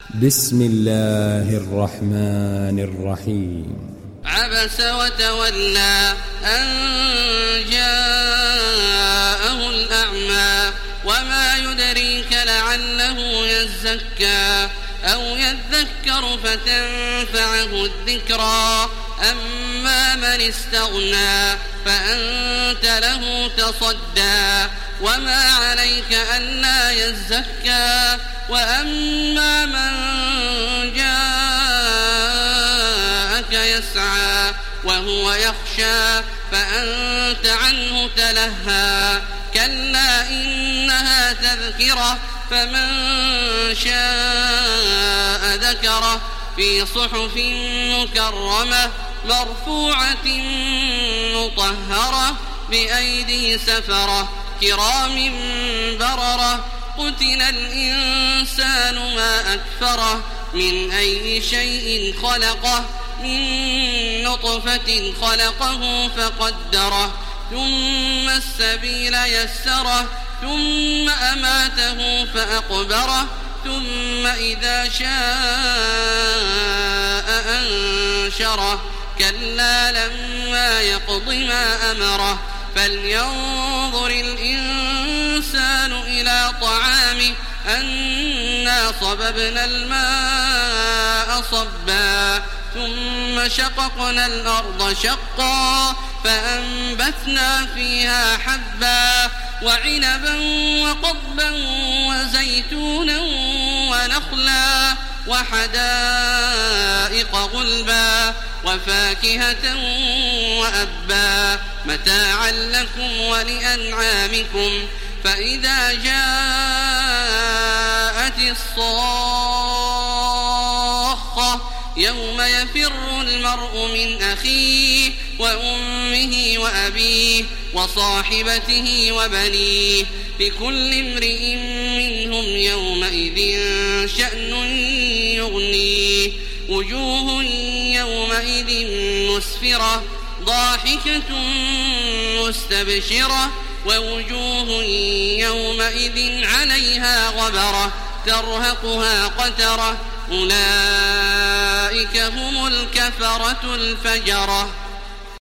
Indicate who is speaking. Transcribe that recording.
Speaker 1: بسم الله الرحمن الرحيم.
Speaker 2: عبس وتولى أن جاءه الأعمى وما يدريك لعله يزكى أو يذكر فتنفعه الذكرى أما من استغنى فأنت له تصدى وما عليك ألا يزكى وأما من جاءك يسعى وهو يخشى فأنت عنه تلهى كلا إنها تذكرة فمن شاء ذكره في صحف مكرمة مرفوعة مطهرة بأيدي سفرة كرام بررة قتل الإنسان ما أكفره من أي شيء خلقه من نطفة خلقه فقدره ثم السبيل يسره ثم أماته فأقبره ثم إذا شاء أنشره كلا لما يقض ما أمره فلينظر الإنسان إلى طعامه أنا صببنا الماء صبا ثم شققنا الأرض شقا فأنبتنا فيها حبا وعنبا وقضبا وزيتونا ونخلا وحدائق غلبا وفاكهة وأبا متاعا لكم ولأنعامكم فإذا جاءت الصاخة يوم يفر المرء من أخيه وأمه وأبيه وصاحبته وبنيه لكل امرئ منهم يومئذ شأن يغنيه وجوه يومئذ مسفرة ضاحكة مستبشرة ووجوه يومئذ عليها غبرة ترهقها قترة أولئك هم الكفرة الفجرة.